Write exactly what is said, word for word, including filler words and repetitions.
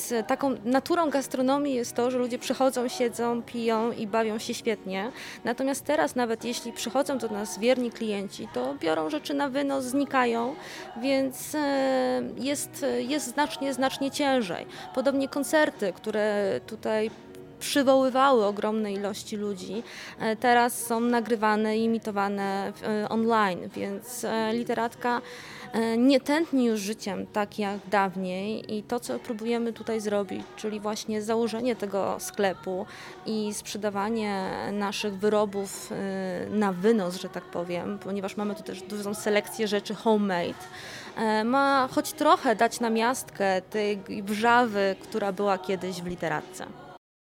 Więc taką naturą gastronomii jest to, że ludzie przychodzą, siedzą, piją i bawią się świetnie. Natomiast teraz nawet jeśli przychodzą do nas wierni klienci, to biorą rzeczy na wynos, znikają, więc jest, jest znacznie, znacznie ciężej. Podobnie koncerty, które tutaj przywoływały ogromne ilości ludzi, teraz są nagrywane i imitowane online, więc literatka nie tętni już życiem tak jak dawniej i to, co próbujemy tutaj zrobić, czyli właśnie założenie tego sklepu i sprzedawanie naszych wyrobów na wynos, że tak powiem, ponieważ mamy tu też dużą selekcję rzeczy homemade, ma choć trochę dać namiastkę tej wrzawy, która była kiedyś w literatce.